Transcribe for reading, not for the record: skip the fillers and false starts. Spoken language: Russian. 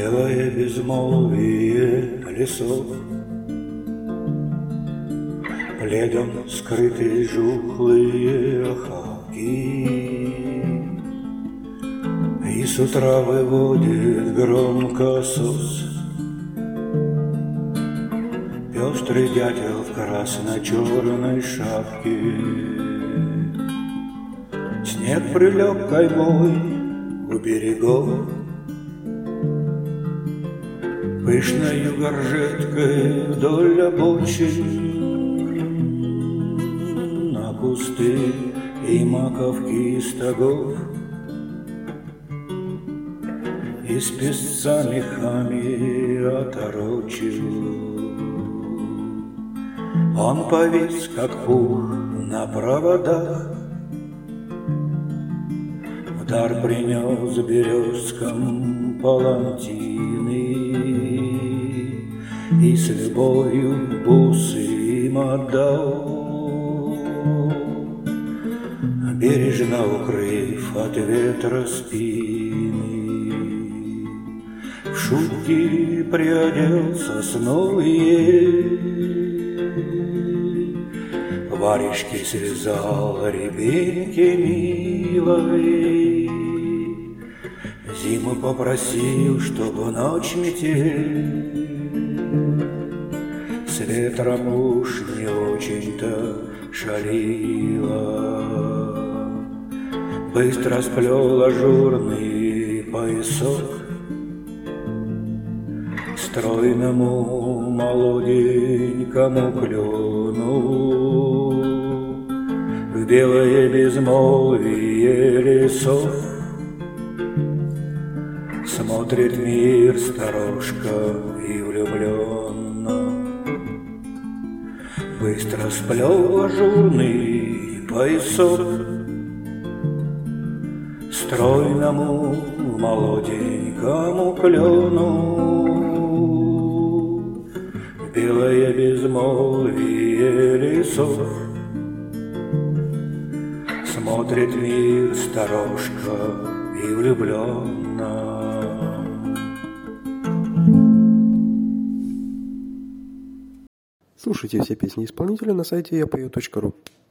белое безмолвие лесов, пледом скрытые жухлые охапки, и с утра выводит громко сос пестрый дятел в красно-черной шапке. Снег прилег каймой у берегов, пышною горжеткой вдоль обочин, на кусты и маковки стогов, и с песца мехами оторочил. Он повис, как пух на проводах, в дар принес березкам палантины и с любовью бусы им отдал, бережно укрыв от ветра спины. В шубки приодел сосновые, варежки связал рябинки милой, зиму попросил, чтобы ночь метель с ветром уж не очень-то шалила. Быстро сплел ажурный поясок стройному молоденькому клену, в белое безмолвие лесов смотрит мир сторожка и влюбленно. Быстро сплел ажурный поясок стройному молоденькому клену, в белое безмолвие лесов смотрит мир сторожка и влюбленно. Слушайте все песни исполнителя на сайте yapою.ru.